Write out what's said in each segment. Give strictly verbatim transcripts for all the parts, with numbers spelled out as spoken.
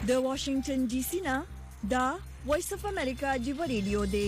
د واشنگټن ډي سي نه دا وایس اف امریکا دی ریډیو دی.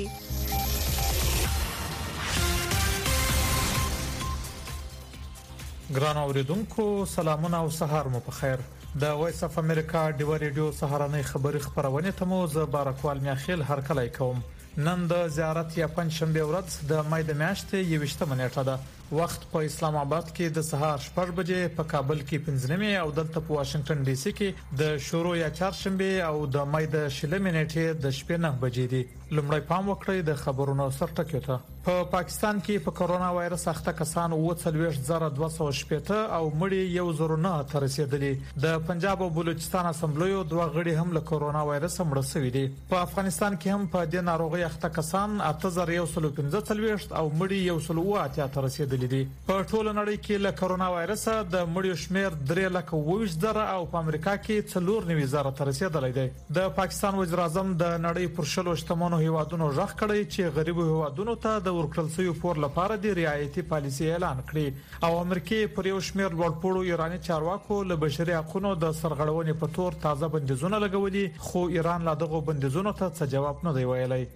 ګران اوریدونکو سلامونه او سهار مو په خیر. د وایس اف امریکا دی ریډیو سهارنۍ خبری خبرونه ته مو زه بارکوال میاخیل هر کله کوم. نن د زیارت یا پنځشنبه ورځ د مې د میاشتې یوشتمه نیټه ده. وخت په اسلام آباد کې د سهار شپږ بجې، په کابل کې پنځه نیمه او دلته په واشنگټن ډي سي کې د شروع یا چهارشنبه او د مې د شلمه نیټه د شپې نه بجې دي. لومړی پام وکړئ د خبرونو سرټکیو ته. په پاکستان کې په کرونا وایرس اخته کسان اوه څلوېښت زره دوه سوه شپږ او مړي یو زره نه تر رسیدلي. د پنجاب او بلوچستان اسمبلیو دوه غړي هم له کرونا وایرس مړه شوي دي. په افغانستان کې هم په دې ناروغي اخته کسان اته زره یو سل پنځه څلوېښت او مړي یو سل اوه اتیا تر رسیدلي دي. په ټوله نړۍ کې له کرونا وایرس د مړیو شمیر درې لک اوه ویشت زره او په امریکا کې څلور نوي زره تر رسیدلی دی. د پاکستان وزیر اعظم د نړۍ پر شلو شتمنو هیوادونو ژغ کړی چې غریبو هیوادونو ته د ورکړل شوی پور لپاره د رعایتي پالیسي اعلان کړي او امریکا پر یو شمیر لوړپوړو ایراني چارواکو له بشري حقوقو د سرغړونې په تور تازه بندیزونه لګولي، خو ایران لا دغه بندیزونو ته څه جواب نه دی ویلی.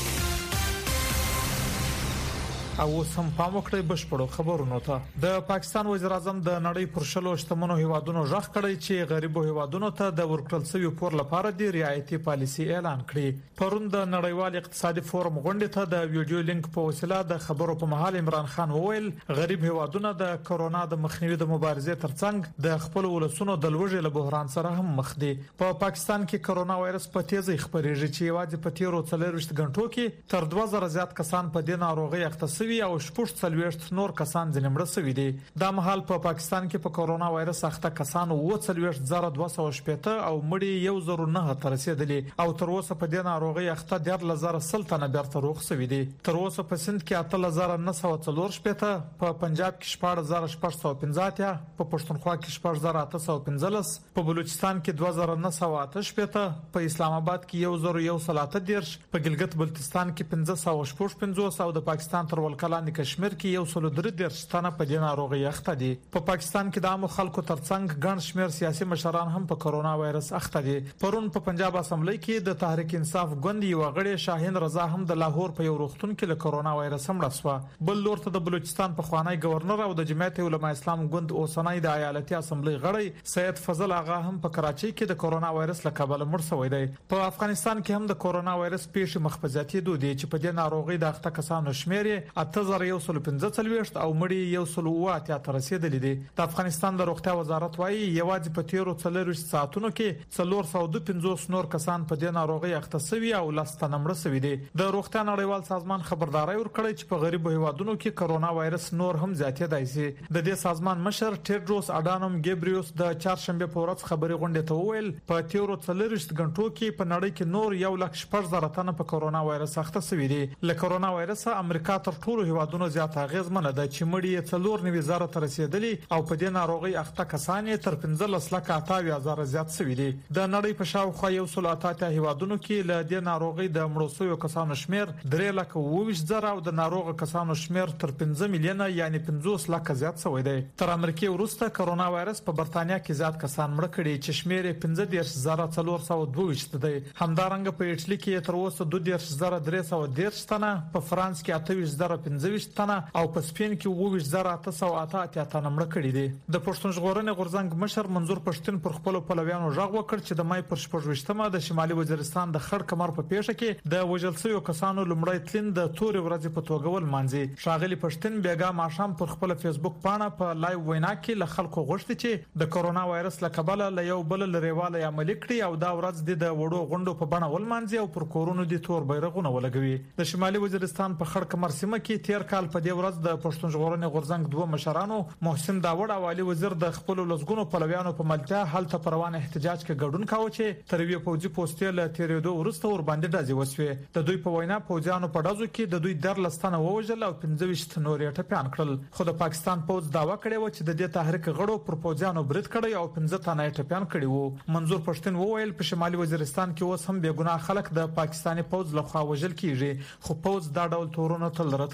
او سم پام وکړئ بشپړو خبرونو ته. د پاکستان وزیر اعظم د نړۍ پر شلو شتمنو هیوادونو ژغ کړی چې غریبو هیوادونو ته د ورکړل شوی پور لپاره د رعایتي پالیسي اعلان کړي. پرون د نړیوال اقتصادي فورم غونډې ته د ویډیو لینک په وسیله د خبرو په مهال عمران خان وویل غریب هیوادونه د کرونا د مخنیوي د مبارزې ترڅنګ د خپل ولسونو د لوږې له بحران سره هم مخ دي. په پا پاکستان کې کرونا وایرس په تیزی خپرېږي چې یوازې په تیرو څلوېښت غنټو کې تر دوه زره زیات کسان په دې ناروغي اخته او شپږ څلوېښت نور کسان ځنې مړه شوي دي. دا مهال په پا پاکستان کې په کرونا وایرس اخته کسان اوه څلوېښت زره دوه سوه شپږ او مړي یو زره نه تر رسیدلي او تر اوسه په دې ناروغي اخته دیارلس زره سل تنه بیرته روغ شوي دي. تر اوسه په سند کې اتلس زره نه سوه څلور شپږ، په پنجاب کې شپږ زره شپږ سوه پنځه اتیا، په پښتونخوا کې شپږ زره اته سوه پنځلس، په بلوچستان کې دوه زره نه سوه اته شپږ، په اسلام آباد کې یو زره یو سل اته دېرش، په ګلګت بلتستان کې پنځه سوه شپږ پنځوس او د پاکستان تر ولکلاندې کشمیر کې یو سل درې دېرش تنه په دې ناروغي اخته دي. په پاکستان کې د عامو خلکو ترڅنګ ګڼ شمېر سیاسي مشران هم په کرونا وایرس اخته دي. پرون په پنجاب اسمبلی کې د تحریک انصاف ګوند یو غړي شاهین رضا هم د لاهور په یو روغتون کې له کرونا وایرس مړه شو. بل لور ته د بلوچستان په خوانی گورنر او د جمعیت علماء اسلام ګوند اوسنۍ د ایالتي اسمبلی غړي سید فضل آغا هم په کراچۍ کې د کرونا وایرس له کبله مړ شوی دی. په افغانستان کې هم د کرونا وایرس پیښې مخفزاتي دودي چې په دې ناروغي د اخته کسانو شمیر اته زره یو سل پنځه څلوېښت او مړي یو سل اوه اتیا تر رسیدلي دي. د افغانستان د روغتیا وزارت وايي یوازې په تیرو څلوېښت ساعتونو کې څلور سوه دوه پنځوس نور کسان په دې ناروغي اخته شوي او لس تنه مړه شوي دي. د روغتیا نړیوال سازمان خبرداري ورکړی چې په غریبو هیوادونو کې کرونا وایرس نور هم زیاتېدای شي. د دې سازمان مشر ټیډروس اډانوم ګیبریوس د چهارشنبه په ورځ خبري غونډې ته وویل په تیرو څلوېښت غنټو کې په نړۍ کې نور یو لک شپږ زره تنه په کرونا وایرس اخته شوي دي. له کرونا وایرس امریکا تر ټولو هیوادونو زیات اغیزمنه ده چې مړي څلور نوي زره تر رسیدلي او په دې ناروغي اخته کسان یې تر پنځلس لک اته اویا زره زیات شوي دي. د نړۍ په شاوخوا یو سل اته اتیا هیوادونو کې له دې ناروغي د مړو شویو کسانو شمیر درې لک اوه ویشت زره او د ناروغ کسانو شمیر تر پنځه میلیونه یعنی پنځوس لک زیات شوی دی. تر امریکا وروسته کرونا وایرس په برتانیا کې زیات کسان مړه کړي چې شمیر یې پنځه دېرش زره څلور سوه دوه ویشت دی. همدارنګه په ایټالي کې تر اوسه دوه دېرش زره درې سوه دېرش تنه، په فرانس کې اته ویشت زره پنځه ویشت تنه او په سپین کې اوه ویشت زره اته سوه اته اتیا تنه مړه کړي دي. د پښتون ژغورنې غورځنګ مشر منظور پښتون پر خپل پلویانو ژغ وکړ چې د مې پر شپږویشتمه د شمالي وزیرستان د خړ کمر په پیښه کې د وژل شویو کسانو لومړی تلین د تورې ورځې په توګه ولمانځي. ښاغلي پښتون بیګا ماښام پر خپل فیسبوک پاڼه په لایو وینا کې له خلکو غوښتي چې د کرونا وایرس له کبله له یو بل لريواله عملي کړي او دا ورځ د وړو غونډو په بڼه ولمانځي او پر کورونو د تور بیرغونه ولګوي. د شمالي وزیرستان په خړ کمر سیمه کې تیر کال په دې ورځ د پښتون ژغورنې غورځنګ دوه مشرانو محسن داوړ او علي وزیر د خپل لزګونو پلویانو په ملتیا هلته پروان احتجاج کې ګډون کاوه چې تر وی پوجي پوسټې له تیرېدو ورسته ور باندې ډازې وسوي. د دوی په وینا پوجانو په ډازو کې د دوی درلستانه ووجل او پنځه ویشت نورې ټپيان کړل. خو د پاکستان پوز داوا کړی و چې د دې تحریک غړو پر پوجانو برید کړی او پنځه تنه ټپيان کړي وو. منظور پښتون وویل په شمالي وزیرستان کې اوس هم بې ګناه خلک د پاکستاني پوز لخوا وژل کیږي، خو پوز دا ډول تورونه تل رد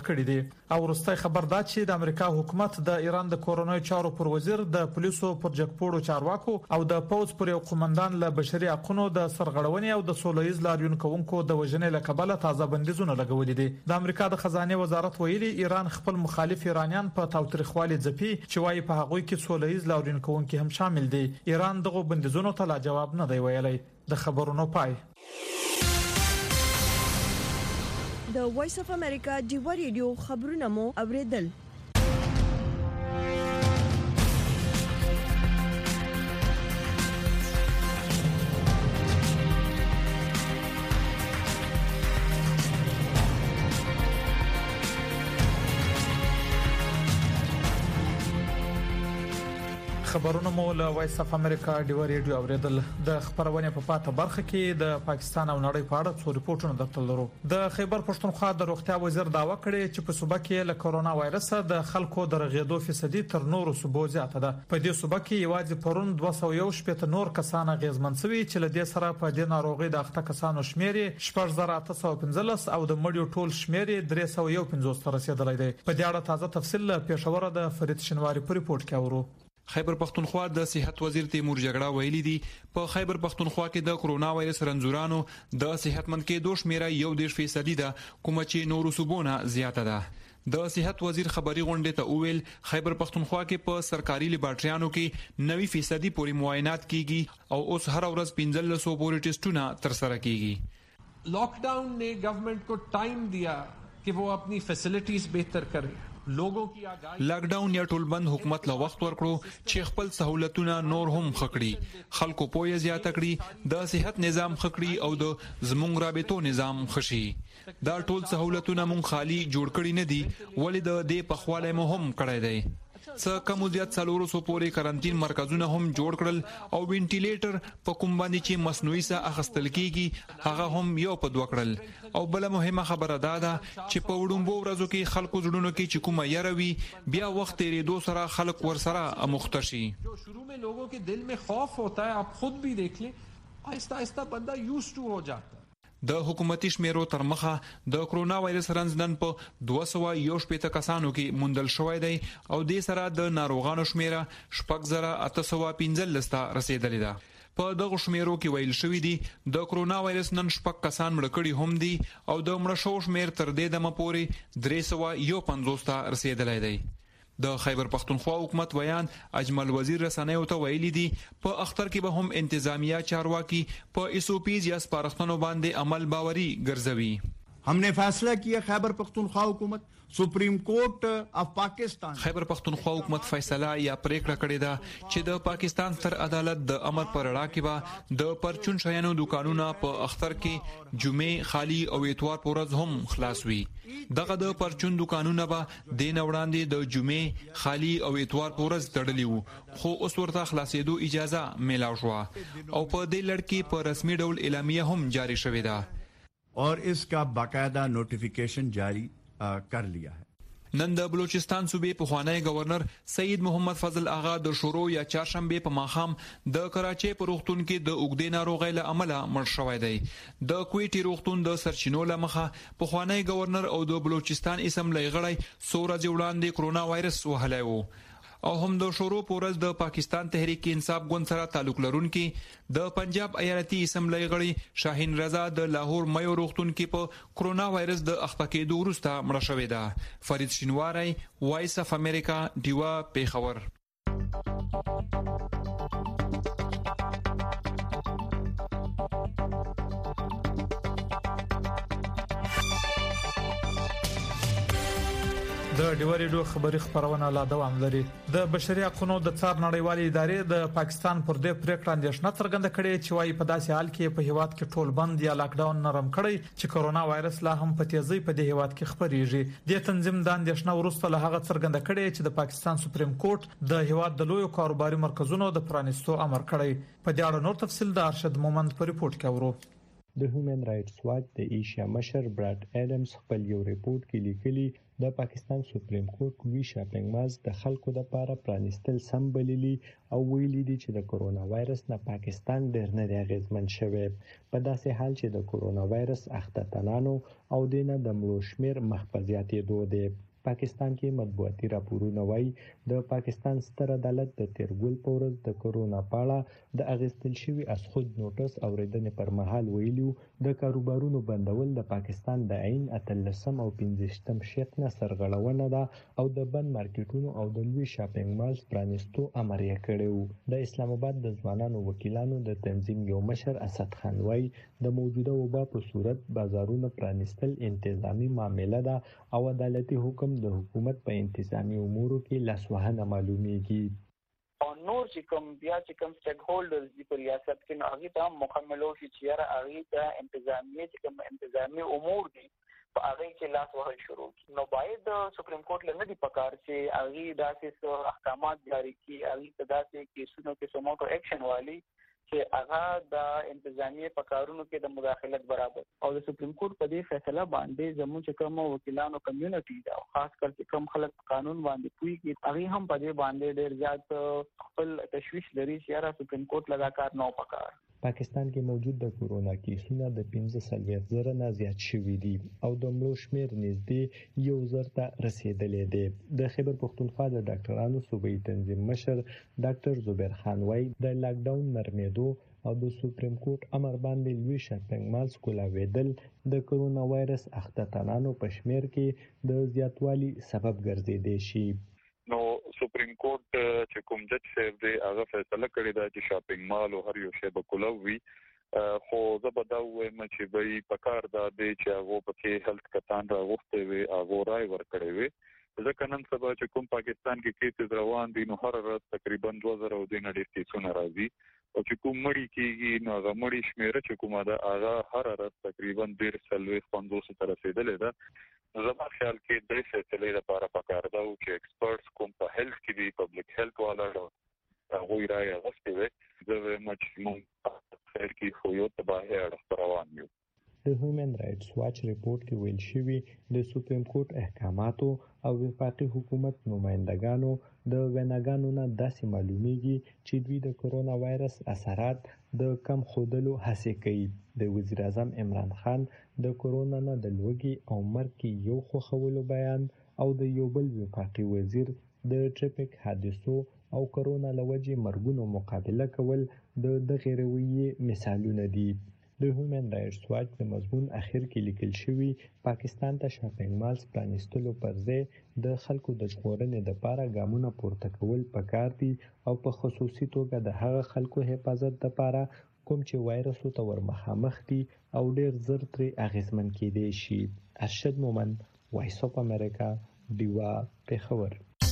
کړی دی. او وروستي خبر دا چې د امریکا حکومت د ایران د کورونای چارو پر وزیر د پولیسو پر جګپوړو چارواکو او د پوز پر یو قومندان له بشري حقوقو د سرغړونې او د سولهییز لاریون کوونکو د وژنې له کبله تازه بندیزونه لګولې دي. د امریکا د خزانه وزارت ویلي ایران خپل مخالف ایرانیان په تاوتریخوالي ځپي چې وايي په هغه کې سولهییز لاریون کوونکي هم شامل دي. ایران دغه بندیزونو ته لا جواب نه دی ویلي. د خبرونو پای د وایس اف امریکا ډیو ریډیو خبرونه مو اوریدل. خبرونه مو له وایس اف امریکا ډیو ریډیو اوریدل. د خبرونه په پاته برخه کې د پاکستان او نړۍ په اړه څو ریپورتونه درته لرو. د خیبر پښتونخوا د روغتیا وزیر داوا کړې چې په صوبه کې له کرونا وایرس د خلکو د رغېدو فیصدي تر نورو صوبو زیاته ده. په دې صوبه کې یوازې پرون دوه سوه یو شپږ نور کسان غیزمن شوي چې له دې سره په دې ناروغي د اخته کسانو شمیر شپږ زره اته سوه پنځلس او د مړیو ټول شمیر درې سوه یو پنځوس ته رسیدلی دی. په دې اړه تازه تفصیل له پېښور د فرید شنواری په ریپورت کې اورو. خیبر پختونخوا د صحت وزیر تیمور جګړه ویلي دي په خیبر پختونخوا کې د کرونا وایرس رنځورانو د صحتمند کېدو شمیره یو دېرش فیصدي ده کوم چې نورو صوبونو زیاته ده. د صحت وزیر خبري غونډه ته وویل خیبر پختونخوا کې په سرکاري لیبارټریانو کې نوي فیصدي پورې معاینات کیږي او اوس هر ورځ پنځه سوه پورې ټیسټونه تر سره کیږي. Lockdown ने government को time दिया कि वो अपनी फैसिलिटीज बेहतर करे. لاک ډاون یا ټول بند حکومت له وخت ورکړو چې خپل سہولتونه نور هم خکړي خلکو پوهه زیاته کړي د صحت نظام خکړي او د زموږ رابطو نظام خشي. دا ټول سہولتونه مونږ خالی جوړ کړي نه دي ولې د دې په خواله مهم کړی دی. څه کم زیات څلورو سو پورې کرنټین مرکزونه هم جوړ کړل او وینټیلیټر په کوم باندې چې مصنوعي سا اخستل کیږي هغه هم یو په دوه کړل. او بل مهمه خبره ده چې په وډمبو ورځو کې خلکو جوړونو کې چې کومه یاروي بیا وخت یې دوه سره خلک ورسره مختشي. جو شروع में लोगों के दिल में खौफ होता है आप खुद भी देख लें आहिस्ता आहिस्ता बंदा यूज्ड टू हो जाता है. د حکومتي شمیرو تر مخه د کرونا وایرس رنځ نن په دوه سوه یو شپږ کسانو کې موندل شوی دی او د سره د ناروغانو شمیره شپږ زره اته سوه پنځلس ته رسیدلې ده. په دغه شمیرو کې ویل شوی دی د کرونا وایرس نن شپږ کسان مړ کړي هم دي او د مړ شو شمیر تر دې دمه پورې درې سوه یو پنځوس ته رسیدلی دی. د خیبر پختونخوا حکومت بیان اجمل وزیر رسنیو ته ویلي دي په اختر کې به هم انتظامیه چارواکي په اس او پیز یا سپارښتنو باندې عمل باوري ګرځوي. हमने फैसला किया खैबर पख्तूनख्वा हुकूमत सुप्रीम कोर्ट ऑफ पाकिस्तान خیبر پختونخوا حکومت فیصله یا پریکړه کړې ده چې د پاکستان ستر عدالت د امر پر اړه کې به د پرچون شیانو دکانونه په اختر کې جمعې خالی او اتوار پر ورځ هم خلاص وي. دغه د پرچون دکانونه به د نوړاندې د جمعې خالی او اتوار پر ورځ تړلي وو خو اوس ورته خلاصېدو اجازه میلاو شو او په دې لړ کې په رسمي ډول اعلامیه هم جاری شوې ده और इसका बाकायदा नोटिफिकेशन जारी कर लिया है. نن د بلوچستان صوبې په خوانی گورنر سید محمد فضل آغا د شورو یا چهارشنبه په ماخام د کراچۍ په روغتون کې د اوګدې ناروغۍ له امله مړ شوی دی. د کویټي روغتون د سرچینو له مخه په خوانی گورنر او د بلوچستان اسمبلی غړی سوره جوړاندې کرونا وایرس وهلی وو او هم د شورو پورز د پاکستان تحریک انصاف ګوند سره تعلق لرونکي د پنجاب ایالتي اسمبلی غړي شاهین رضا د لاهور مېو روغتون کې په کرونا وایرس د اخته کېدو وروسته مړه شوې ده. فرید شینواری وایس اف امریکا ډیوا پیښور. د ډیو ریډیو خبري خبرونه لا دوام لري. د بشري حقوقو د څار نړیوالې ادارې د پاکستان پر دې پریکړه اندېښنه څرګنده کړې چې وايي په داسې حال کې په هیواد کې ټول بند یا لاک ډاون نرم کړی چې کرونا وایرس لا هم په تیزی په دې هیواد کې خبريږي. د تنظیم د اندېښنه ورسته له هغه څرګنده کړې چې د پاکستان سپریم کورټ د هیواد د لویو کاروباري مرکزونو د پرانیستو امر کړی. په دې اړه نور تفصیل د ارشد مومند په ریپورت کې اورو. د هیومن رائټس واچ د ایشیا مشر براد اډمز خپل یو ریپورت کې لیکلي د پاکستان سپریم کورټ وی شاپینګ مالز د خلکو د لپاره پرانیستل سم بللي او ویلي دي چې د کرونا وایرس نه پاکستان ډېر نه دی اغیزمن شوی په داسې حال چې د کرونا وایرس اخته تنانو او دینه د مړو شمیر مخ په زیاتېدو دی. پاکستان کې مطبوعاتي راپورونه وایي د پاکستان ستر عدالت د تیرګول په ورځ د کرونا په اړه د اغیستل شوی اسخود نوټس اوریدنې پر مهال ویلو د کاروبارونو بندول د پاکستان د عین اتلسم او پنځشتم شق نه سرغړونه ده او د بند مارکیټونو او د لوی شاپینګ مالز پرانیستو امر یې کړی و. د اسلام آباد د ځوانانو وکیلانو د تنظیم یو مشر اسد خان وایي د موجوده وبا په صورت بازارونو پرانیستل انتظامی معامله ده او عدالتي حکم د حکومت په انتظامی امورو کې لاسوهنه معلومیږي. او نور چې کوم بیا چې کوم سټیک هولډرز دی په ریاست کې نو هغه ته مکملو شي چې هغه ته انتظامی چې کوم انتظامی امور دي په هغه کې لاس وهل شروع کی نو باید سپریم کورټ لنه دی پکار چې هغه داسې احکامات جاری کړي هغه داسې کیسونو کې سموټو اکشن والی چې هغه د انتظامی په کارونو کې د مداخلت برابر او د سپریم کورټ په دې فیصله باندې زموږ چې کوم وکیلانو کمیونټي دا خاص کر چې کوم خلک قانون باندې پوي کې هغه هم په دې باندې ډېر زیات خپل تشویش لري چې را سپریم کورټ لگاکار نو پکار. پاکستان کې موجود د کورونا کیسونه د پنځه څلوېښت زره نه زیات شوي دي او د مړو شمیر نږدې یو زر ته رسیدلی دی. د خیبر پښتونخوا د ډاکټرانو صوبایي تنظیم مشر ډاکټر زبیر خان وایي د لاک ډاون نرمېدو او د سپریم کورټ امر باندې لوی شاپینګ مالز کولاویدل د کرونا وایرس اخته تنانو په شمیر کې د زیاتوالي سبب ګرځیدي شي. نو سپریم کورټ چې کوم جج صاحب دی هغه فیصله کړې ده چې شاپینګ مال او هر یو شی به کولاوي خو زه به دا وایم چې به پکار دا دی چې هغه پکې هیلث کتان راغوښته وي هغه راي ورکړي وي ځکه نن سبا چې کوم پاکستان کې کیسز روان دي نو هر ورځ تقریبا دوه زره او دینه ډېر کیسونه راځي او چې کوم مړی کېږي نو هغه مړی شمیره چې کومه ده هغه هر ورځ تقریبا ډېر څلوېښت پنځوس ته رسیدلې ده. زما خیال کې د فیصلې لپاره پکار ده چې ایکسپرټس کوم په هیلث کې دي پبلک هیلث والا هغه راي غوښتي وي زه مچمون خیر کې خو یو تباهي اړه روان یو. د هیومن رائټس واچ ریپورت کې ویل شوی د سپریم کورټ احکاماتو او وفاقي حکومت نمائندګانو د ویناګانو نه داسې معلومیږي چې دوی د کرونا وایرس اثرات د کم خودلو هڅه کوي. د وزیر اعظم عمران خان د کرونا نه د لوګي او مرګ یو خوخولو بیان او د یو بل وفاقي وزیر د ټریفیک حادثو او کرونا لوجې مرګونو مقابله کول د دغه رویې مثالونه دي. د هیومن رائټس واچ د مضمون اخر کې لیکل شوی پاکستان ته شاپینګ مالز پرانیستلو پر ځای د خلکو د ژغورنې لپاره ګامونه پورته کول پکار دي او په خصوصي توګه د هغه خلکو حفاظت لپاره کوم چې وایرسو ته ورمخامخ دي او ډېر زر ترې اغیزمن کېدای شي. ارشد مومن، وایس اف امریکا، ډیوا، پېښور.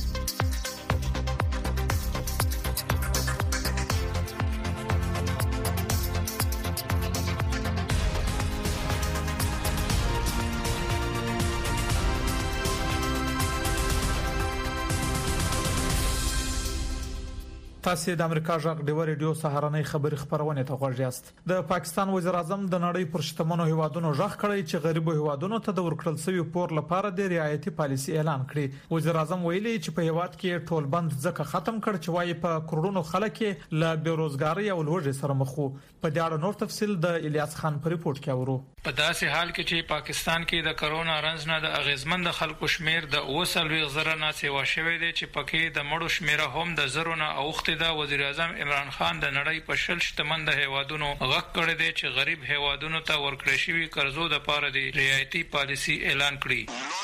تاسو د امریکا جغ ډیو ریډیو سهارنۍ خبری خبرونه ته غوږ یاست. د پاکستان وزیر اعظم د نړۍ پر شتمنو هیوادونو ژغ کړی چې غریبو هیوادونو ته د ورکړل شوی پور لپاره د رعایتي پالیسي اعلان کړي. وزیر اعظم ویلي چې په هیواد کې ټول بند ځکه ختم کړ چې وايي په کروڑونو خلک له بیروزګاری او لوږې سره مخ وو. په دې اړه نور تفصیل د الیاس خان په ریپورت کې اورو. په داسې حال کې چې پاکستان کې د کرونا رنځ نه د اغیزمن خلکو شمیر د اوسلوي زره نه سیوا شوی دی چې پکې د مړو شمیره هم د زرو نه اوخته ده. وزیر اعظم عمران خان د نړۍ په شل شتمن د هیوادونو غږ کړی دی چې غریب هیوادونو ته ورکړی شوی قرضو د پاره دی رعایتي پالیسي اعلان کړي.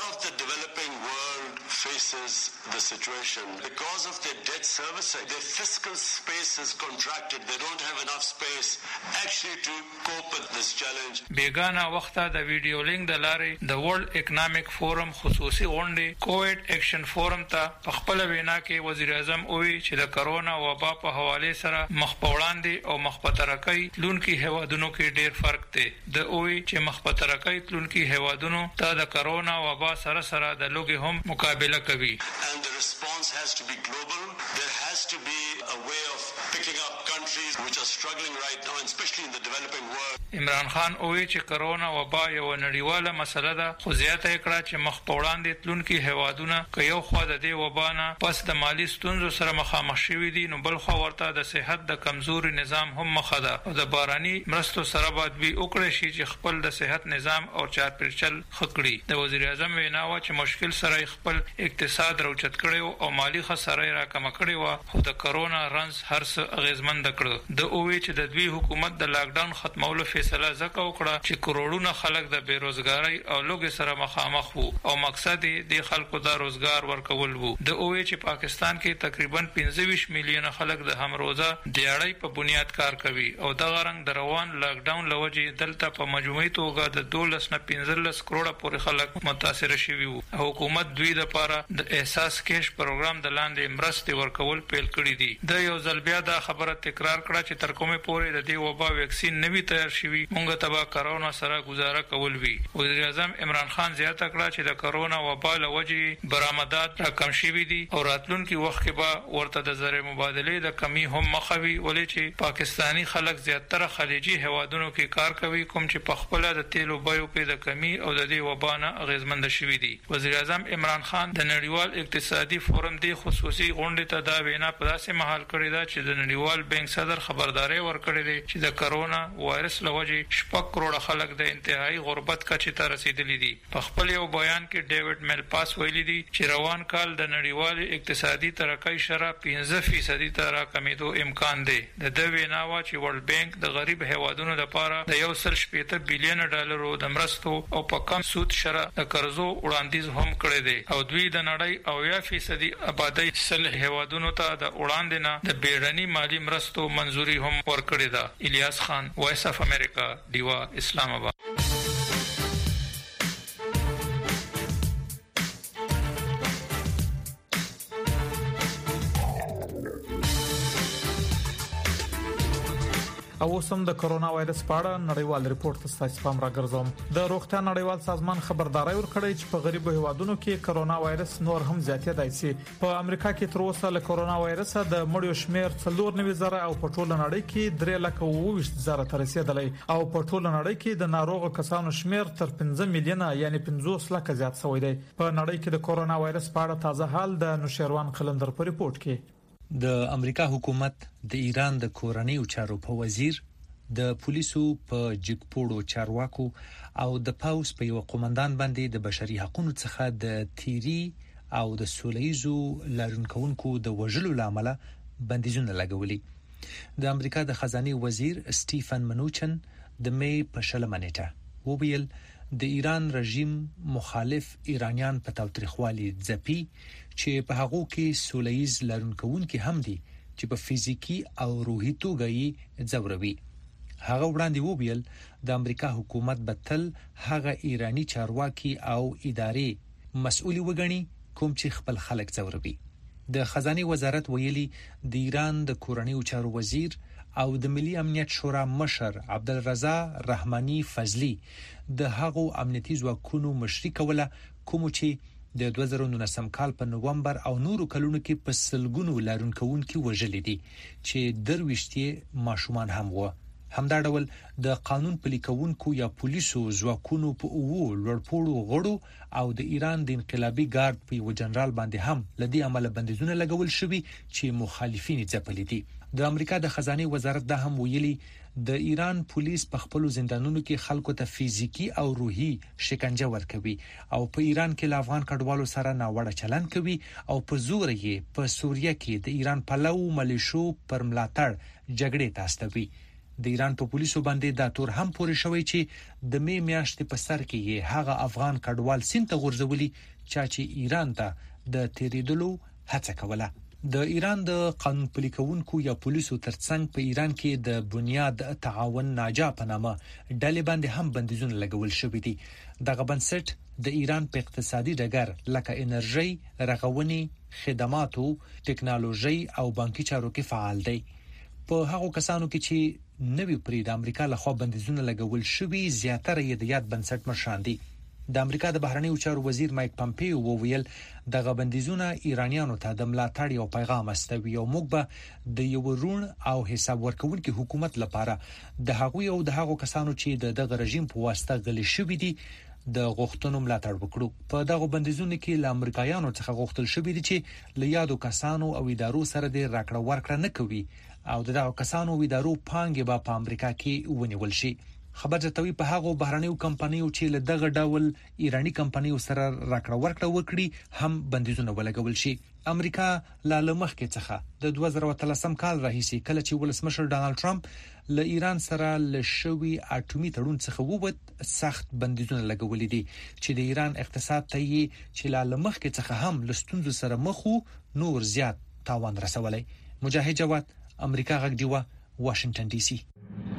faces the situation because of their debt servicing. Their fiscal space is contracted. They don't have enough space actually to cope with this challenge. بیگانه وخته د ویډیو لینک د لارې د ورلد اکونومیک فورم خصوصي غونډې کووډ اکشن فورم ته په خپل وینا کې وزیر اعظم وویل چې د کرونا وبا په حواله سره مخ په وړاندې او مخ په ترقۍ تلونکي هیوادونو کې ډېر فرق دی. د وویل چې مخ په ترقۍ تلونکي هیوادونو ته د کرونا وبا سره سره د لوګي هم مقابله کوي. And the response has to be global. There has has to be a way of picking up countries which are struggling right now, and especially in the developing world. عمران خان اوی چې کرونا وبا یو نړیواله مسله ده، خو زیاته کړه چې مخ په وړاندې تلونکي هوادونه که یو خوا د دې وبانه پس د مالی ستونزو سره مخامخ شوي دي، نو بل خوا ورته د صحت د کمزوري نظام هم مخه ده او د باراني مرستو سره باید وی وکړي شي چې خپل د صحت نظام او چارپیرچل خکړي. د وزیر اعظم وینا و چې مشکل سره خپل اقتصاد روچت کړي او مالی خساره را کم کړي و، خو د کرونا رنز هر څه اغیزمند کړ. د اوی چې د دوی حکومت د لاک ډاون ختمولو فیصله زکه وکړه چې کروڑونه خلک د بیروزګاری او لوګي سره مخامخ وو او مقصد د خلکو د روزګار ورکول وو. د اوی چې پاکستان کې تقریبا پنځه ویشت میلیونه خلک د همروزه دیاړی په بنیاد کار کوي او د غرنګ د روان لاک ډاون لوجې دلته په مجموعي توګه د دولس نه پنځلس کروڑه پورې خلک متاثر شوي وو. حکومت دوی د لپاره د احساس کیش پروګرام د لاندې مرستې ورکول پیل کړی دي. د یو ځل بیا د خبره تکرار کړه چې تر کومه پورې د دې وبا ویکسین نوي تیار شوی مونږ ته کرونا سره گزاره کول وی. وزیر اعظم عمران خان زیاته کړه چې د کرونا وبا له وجې برآمدات راکم شوي دي او راتلونکي وخت کې به ورته د زر مبادله د کمی هم مخوي، ولې چې پاکستانی خلک زیاتره خلیجي هوادونو کې کار کوي کوم چې په خپل د تیلو بیو کې د کمی او د دې وبا نه اغیزمند شوي دي. وزیر اعظم عمران خان د نړیوال اقتصادي فورم د خصوصي غونډې ته دا وینا په داسې مهال کړې ده چې د نړیوال بانک صدر خبرداري ورکړې ده چې د کرونا وایرس له وجې شپږ کروڑه خلک د انتهایی غربت کچې ته رسیدلي دي. په خپل یو بیان کې ډیوډ میلپاس ویلي دي چې روان کال د نړیوال اقتصادي ترقۍ شرح پنځه فیصدي ته راکمېدو امکان دی. د دوی وینا و چې ورلد بانک د غریب هیوادونو لپاره د یو سل شپېته بلین ډالرو د مرستو او په کم سود شرح د قرضو وړاندیز هم کړی دی او دوی د نړۍ اویا فیصدي آبادی سل هیوادونو ته د وړاندې نه د بیړني مالی مرستو منزوري هم ورکړې ده. الیاس خان، وایس اف امریکا، دیوا، اسلام آباد. او سم د کرونا وایرس په اړه نړیوال ریپورت ستاسو پام راګرځوم. د روغتیا نړیوال سازمان خبرداري ورکړی چې په غریبو هیوادونو کې کرونا وایرس نور هم زیاتېدای شي. په امریکا کې تر اوسه له کرونا وایرس د مړیو شمیر څلور نوي زره او په ټوله نړۍ کې درې لک او اووه ویشت زره ته رسیدلی او په ټوله نړۍ کې د ناروغ کسانو شمیر تر پنځه میلیونه یعنی پنځوس لک زیات شوی دی. په نړۍ کې د کرونا وایرس په اړه تازه حال د نوشیروان قلندر په ریپورت کې. د امریکا حکومت د ایران د کورنیو چارو په وزیر، د پولیسو په جګپوړو چارواکو او د پاوس په یو قومندان باندې د بشري حقوقو څخه د تیری او د سولېزو لارونکو د وژلو لامل بندیزونه لګولي. د امریکا د خزانه وزیر سټیفن منوچن د مې په شلمه نیټه وویل د ایران رژیم مخالف ایرانیان په تاوتریخوالي ځپي چې په هغه کې سولېز لارونکو کې هم دي چې په فزیکی او روحي توګه یې ځوروي. هغه وړاندې وویل د امریکا حکومت به تل هغه ایرانی چارواکي او ادارې مسؤل وګڼي کوم چې خپل خلک ځوروي. د خزانه وزارت ویلي د ایران د کورنیو چارو وزیر او د ملي امنیت شورا مشر عبدالرضا رحماني فضلی د هغو امنیتي ځواکونو مشري کوله کوم چې د دوه زره نولسم کال په نوومبر او نورو کلونو کې په سلګونو لارونکوون کې وژل دي چې درويشتي ماشومان هم وو. همدا ډول د قانون پلي کوونکو یا پولیسو ځواکونو په اوو لوړپوړو غړو او د ایران د انقلابي ګارد په یو جنرال باندې هم لدی عمل بندیزونه لګول شوي چې مخالفین ځپلي دي. د امریکا د خزانه وزارت دا هم ویلي د ایران پولیس په خپل زندانونو کې خلکو ته فزیکی او روحي شکنجه ورکوي او په ایران کې له افغان کډوالو سره ناوړه چلن کوي او په زور یې په سوریه کې د ایران پلو ملیشو پر ملاتړ جګړې تاستوي. د ایران په پولیسو باندې دا تور هم پورې شوی چې د می میاشتې په سر کې یې هغه افغان کډوال سین ته غورځولي چې ایران ته د تیریدلو هڅه کوله. د ایران د قانون پلي کوونکو یا پولیسو ترڅنګ په ایران کې د بنیاد تعاون ناجا په نامه ډلې باندې هم بندیزونه لګول شوي دي. دغه بنسټ د ایران په اقتصادي ډګر لکه انرژي، رغونې، خدماتو، ټکنالوژي او بانکي چارو کې فعال دی. په هغو کسانو کې چې نوی پرې د امریکا لخوا بندیزونه لګول شوي زیاتره یې د یاد بنسټ مشران دي. د امریکا د بهرنیو چارو وزیر مایک پامپیو وویل دغه بندیزونه ایرانیانو ته د ملاتړ یو پیغام استوي او موږ به د یو رون او حساب ورکونکو حکومت لپاره د هغوی او د هغو کسانو چې دغه رژیم په واسطه غلي شوی دي د غوښتنو ملاتړ وکړو. په دغه بندیزونو کې ل امریکایانو څخه غوښتل شوی دي چې ل یادو کسانو او ادارو سره د راکړه ورکړه نه کوي او دغه کسانو او ادارو پانګې به په امریکا کې ونیول شي. خبر جتوي په هغه بهرنیو کمپنیو چې له دغه ډول ایرانی کمپنیو سره راکړه ورکړه وکړي هم بندیزونه ولګول شي. امریکا لا لمخ کې څخه د دوه زره اتلسم کال راهیسي کله چې ولسمشر ډانلډ ټرمپ له ایران سره له شوی اټومي تړون څخه ووت سخت بندیزونه لګولې دي چې د ایران اقتصاد ته یې چې لا لمخ کې څخه هم لستونزو سره مخ نور زیات تاوان رسولای. مجاهد جواد، امریکا غږ دیوه، واشنگټن ډي سي.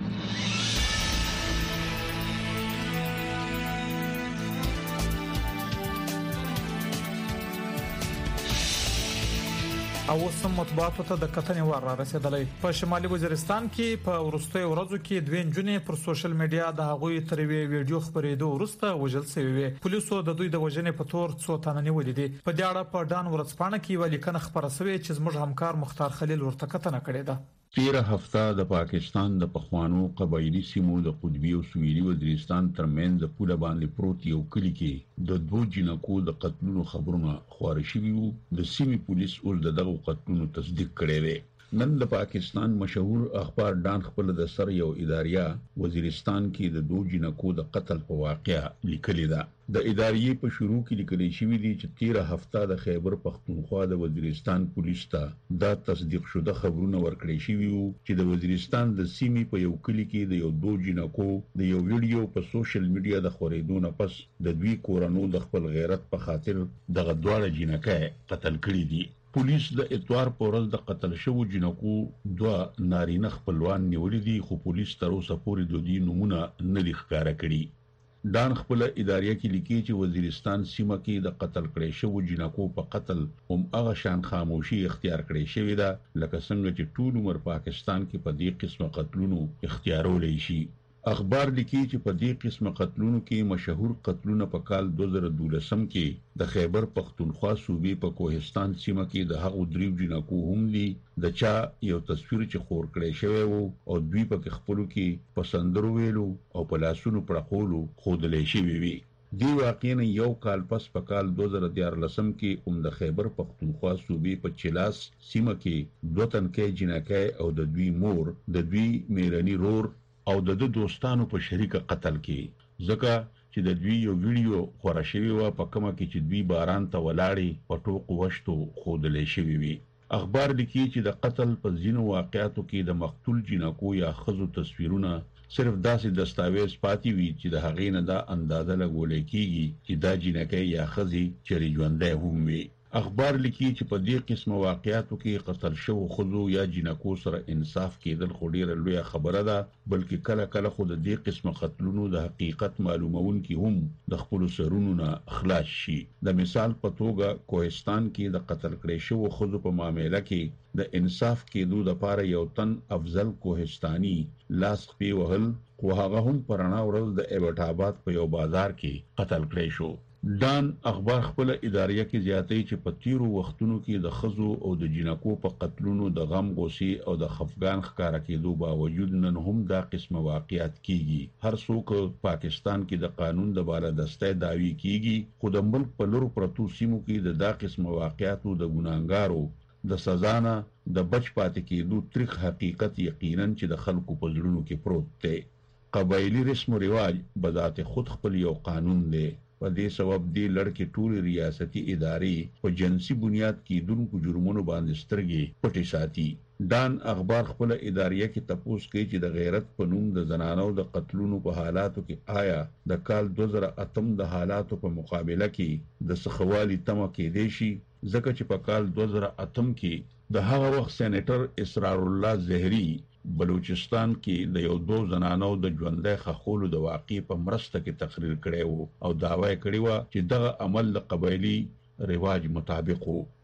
او سم مطبوعاتو ته د کتنې وار را رسیدلی. په شمالي وزیرستان کې په ورستۍ ورځو کې دوه جنې پر سوشل میډیا د هغوی تروي ویډیو خبرېدو وروسته وژل شوی وي. پولیسو د دوی د وژنې په تور څو تنه نیولې دي. په دې اړه په ډان ورځپاڼه کې ولیکنه خبره شوې چې زموږ همکار مختار خلیل ورته کتنه کړې ده. تیره هفته د پاکستان د پخوانو قبایلی سیمو د قطبی او سویلي وزیرستان ترمنځ د پوله باندې پروت یو کلی کې د دوه جنکو د قتلونو خبرونه خبري شوي وو. د سیمې پولیس اوس دغه قتلونو تصدیق کړی دی. نن د پاکستان مشهور اخبار ډان خپل د سر یو اداریه وزیرستان کې د دوه جنکو د قتل په واقعه لیکلی ده. د ادارې په شروع کې لیکل شوی دی چې تیره هفته د خیبر پختونخوا د وزیرستان پولیس ته دا تصدیق شوه خبرونه ورکړی شوی وو چې د وزیرستان د سیمې په یو کلی کې د یو دوه جنکو د یو ویډیو په سوشل میډیا د خورېدو نه پس د دوی کورانو د خپل غیرت په خاطر دغه دواړه جنکې قتل کړي دي. پولیس د اتوار په ورځ د قتل شوو جنکو دوه نارینه خپلوان نیولې دي خو پولیس تر اوسه پورې د دوی نمونه نه دي ښکاره کړي. ډان خپل ادارې کې لیکي چې وزیرستان سیمه کې د قتل کړي شوو جنکو په قتل هم هغه شان خاموشي اختیار کړي شوی ده لکه څنګه چې ټول عمر پاکستان کې په دې قسمه قتلونو اختیارولای شي. اخبار لیکي چې په دې قسمه قتلونو کې مشهور قتلونه په کال دوه زره دولسم کې د خیبر پختونخوا صوبې په کوهستان سیمه کې د هغو دریو جنکو هم دي د چا یو تصویر چې خور کړی شوی وو او دوی په خپلو کې په سندرو ویلو او په لاسونو پړقولو ښودلی شوي وي. دی واقعا یو کال پس په کال دوه زره دیارلسم کې هم د خیبر پختونخوا صوبې په چلاس سیمه کې دوه تنکۍ جنکۍ او د دوی مور د دوی میرني رور او د د دوستانو په شریکه قتل کې ځکه چې د دوی یو ویډیو خورا شوی و په کومه کې چې دوی باران ته ولاړې په ټوق وشتو خودلې شوی وي. اخبار لیکي چې د قتل په ځینو واقعاتو کې د مقتول جنکو یا خزو تصویرونه صرف داسې دستاویز پاتې وي چې د هغې نه دا اندازه لګولې کیږي چې دا جنکۍ یا خزي چری ژوندۍ هم وي. اخبار لیکي چې په دې قسمه واقعاتو کې قتل شوو خزو یا جنکو سره انصاف کېدل خو ډیره لویه خبره ده بلکې کله کله خو د دې قسمه قتلونو د حقیقت معلومونکي هم د خپل سرونو نه خلاص شي. د مثال په توګه کوهستان کې د قتل کړي شوو خزو په معاملې کې د انصاف کېدو لپاره یو تن افضل کوهستاني لاس خپې وهل خو هغه هم پرانا ورځ د ایبټ آباد په یو بازار کې قتل کړی شو. ډان اخبار خپل ادارې کې زیاتې چې په تیرو وختونو کې د خزو او د جنکو په قتلونو د غم غوسې او د خفګان ښکارا کېدو باوجود نن هم دا قسمه واقعیت کیږي. هر څوک پاکستان کې د قانون د بالادستۍ دعوی کیږي خو د ملک په لورو پرتو سیمو کې د دا قسمه واقعیتو د ګناهګارو د سزا نه د بچ پاتې کېدو تریخ حقیقت یقینا چې د خلکو په زړونو کې پروت دی. قبایلی رسم و رواج بذات خود خپل یو قانون دی. په دې سبب دی لړکې ټول ریاستي ادارې په جنسي بنیاد کې دونکو جرمونو باندې سترګې پټې ساتي. ډان اخبار خپل ادارې کې تپوس کوي چې د غیرت په نوم د زنانو د قتلونو په حالاتو کې آیا د کال دوه زره اتم د حالاتو په مقابله کې د سخوالي تمه کېدی شي ځکه چې په کال دوه زره اتم کې د هغه وخت سېنیټر اسرار الله زهري بلوچستان کې د یو دو زنانو د ژوندۍ خخولو د واقع په مرسته کې تقریر کړی وو او دعوی کړی و چې دغه عمل د قبایلی رواج مطابق وو.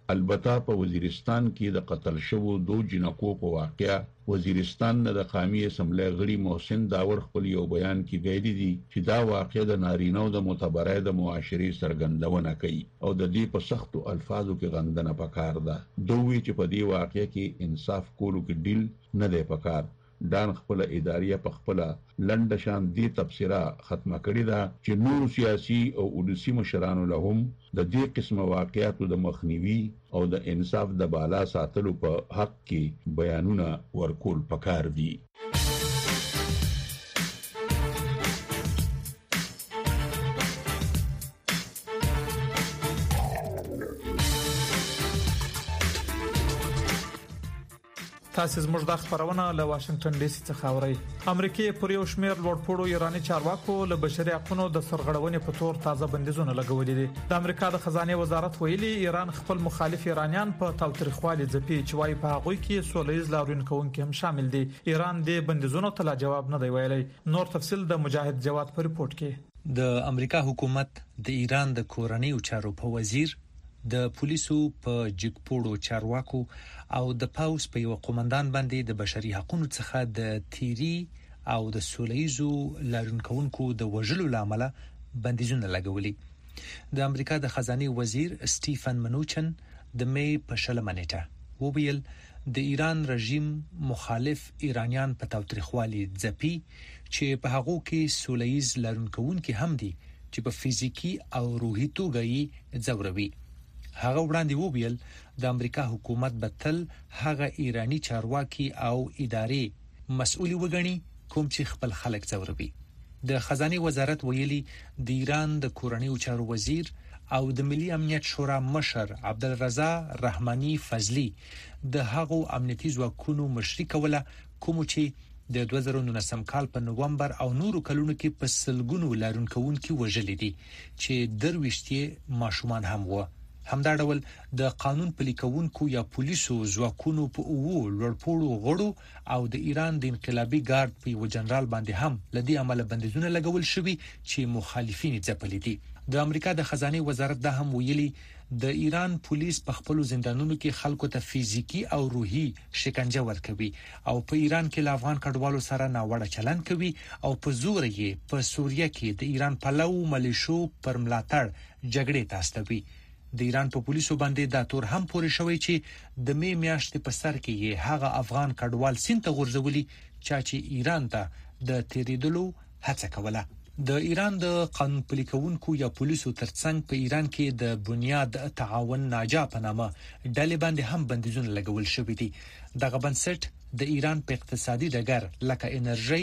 البته په وزیرستان کې د قتل شوو دوه جنکو په واقعیا وزیرستان د قومي اسمبلی غړي محسن داور خپل یو بیان کې ویلي دي چې دا واقعیا د نارینه د معتبره د معاشري سرګندونه کوي او د دې په سختو الفاظو کې غندنه پکار ده دوی چې په دې واقعیا کې انصاف کولو کې ډیل نه دی پکار دان خپل اداریه په خپل لنډ شان دي تفسیره ختمه کړې ده چې نور سیاسي او ولسی مشرانو له هم د دې قسمه واقعیاتو د مخنیوي او د انصاف د بالا ساتلو په حق کې بیانونه ورکول پکار دي تاسو زموږ د خبرونه له واشنگټن ډي سي څخه اورئ امریکای پر یو شمېر لوړپوړو ایراني چارواکو له بشري حقوقو د سرغړونې په تور تازه بندیزونه لګولې دي د امریکا د خزانه وزارت ویلي ایران خپل مخالف ایرانیان په تاوتریخوالي ځپي چې وايي په هغه کې سولهیز لاریون کوونکي هم شامل دي ایران د بندیزونو ته جواب نه دی ویلي نور تفصيل د مجاهد جواد په ریپورت کې د امریکا حکومت د ایران د کورنۍ چارو په وزیر د پولیسو په جګپوړو چارواکو او د پاوس په یو قومندان باندې د بشري حقوقو څخه د تیری او د سولېزو لارونکو د وژلو لامل بندیزونه لګولي د امریکا د خزانه وزیر سټيفن منوچن د مې په شلمه نیټه وویل د ایران رژیم مخالف ایرانیان په تاوتریخوالي ځپي چې په هغه کې سولېز لارونکو کې هم دي چې په فزیکی او روحي توګه یې ځوروي هغه وړاندې وویل د امریکا حکومت به تل هغه ایرانی چارواکي او ادارې مسؤل وګڼي کوم چې خپل خلک ځوروي د خزانه وزارت ویلي د ایران د کورنۍ چارو وزیر او د ملي امنیت شورا مشر عبدالرضا رحماني فضلی د هغو امنیتي ځواکونو مشري کوله کوم چې د دوه زره نولسم کال په نوومبر او نورو کلونو کې په سلګونو لارونکو وژلې دي چې درويشتي ماشومان هم و همدا ډول د قانون پلي کوونکو یا پولیسو ځواکونو په اوو لوړپوړو غړو او د ایران د انقلابي ګارد په یو جنرال باندې هم لدی عمل بندیزونه لګول شوي چې مخالفین ځپلي دي د امریکا د خزانه وزارت دا هم ویلي د ایران پولیس په خپل زندانونو کې خلکو ته فزیکی او روحي شکنجه ورکوي او په ایران کې له افغان کډوالو سره ناوړه چلند کوي او په زور یې په سوریه کې د ایران پلو ملیشو پر ملاتړ جګړې تاستوي د ایران په پولیسو باندې دا تور هم پورې شوی چې د می میاشتې په سر کې یې هغه افغان کډوال سینته غورځولي چې ایران ته د تیریدلو هڅه کوله د ایران د قانون پلي کوونکو یا پولیسو ترڅنګ په ایران کې د بنیاد تعاون ناجا په نامه ډلې باندې هم بندیزونه لګول شوي دي دغه بنسټ د ایران په اقتصادي ډګر لکه انرژي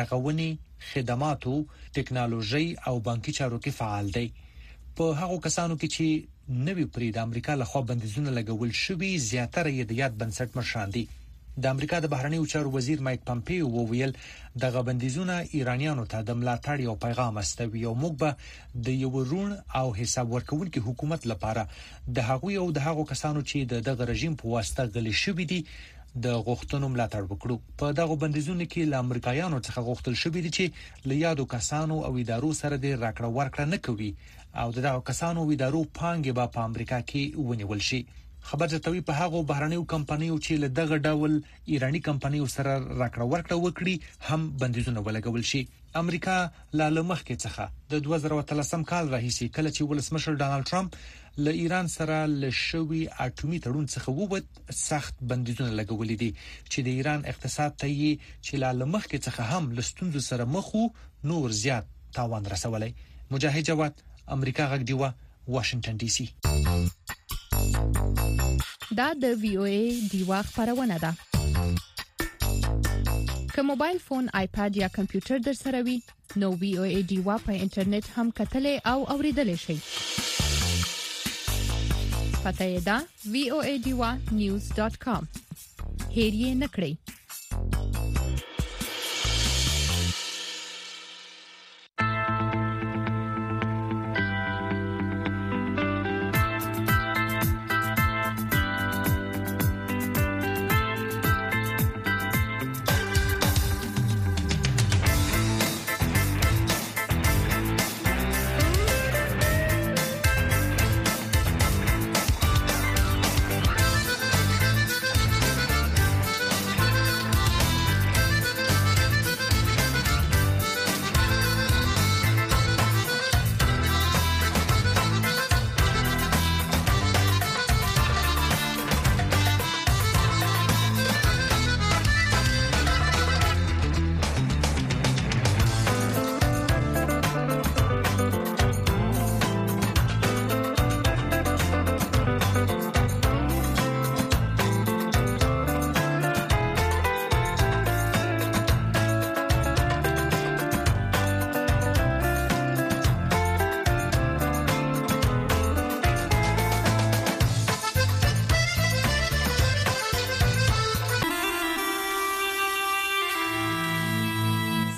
رغونې خدماتو ټکنالوژي او بانکي چارو کې فعال دی په هغه کسانو کې چې نوی پرې د امریکا لخوا بندیزونه لګول شوي زیاتره یې د یاد بنسټ مشران دي د امریکا د بهرنیو چارو وزیر مایک پامپیو وویل دغه بندیزونه ایرانیانو ته د ملاتړ یو پیغام استوي او موږ به د یو رون او حساب ورکونکو حکومت لپاره د هغوی او د هغو کسانو چې دغه رژیم په واسطه غلي شوي دي د غوښتنو ملاتړ وکړو په دغه بندیزونو کې ل امریکایانو څخه غوښتل شوی دي چې ل یادو کسانو او ادارو سره د راکړه ورکړه نه کوي او دغه کسانو او ادارو پانګې به په امریکا کې ونیول شي خبر زتوی په هغه بهرنیو کمپنیو چې له دغه ډول ایرانی کمپنیو سره راکړه ورکړه وکړي هم بندیزونه ولګول شي امریکا لا لمخکې څخه د دوه زره اتلسم کال راهیسي کله چې ولسمشر ډانلډ ټرمپ له ایران سره له شوی اټومي تړون څخه ووت سخت بندیزونه لګولې دي چې د ایران اقتصاد ته یې چې لا لمخکې څخه هم لستونزو سره مخ نور زیات تاوان رسولای مجاهد جواد امریکا غږ دیوا واشنگټن ډي سي دا د وی او ای دیوا خبرونه ده که موبایل فون آیپاد یا کمپیوټر در سره وي نو وی او ای دیوا په انټرنیټ هم کتلې او اوریدلې شي پته یې ده وی او ای دیوا نیوز ډاٹ کام هیڅ یې نکړئ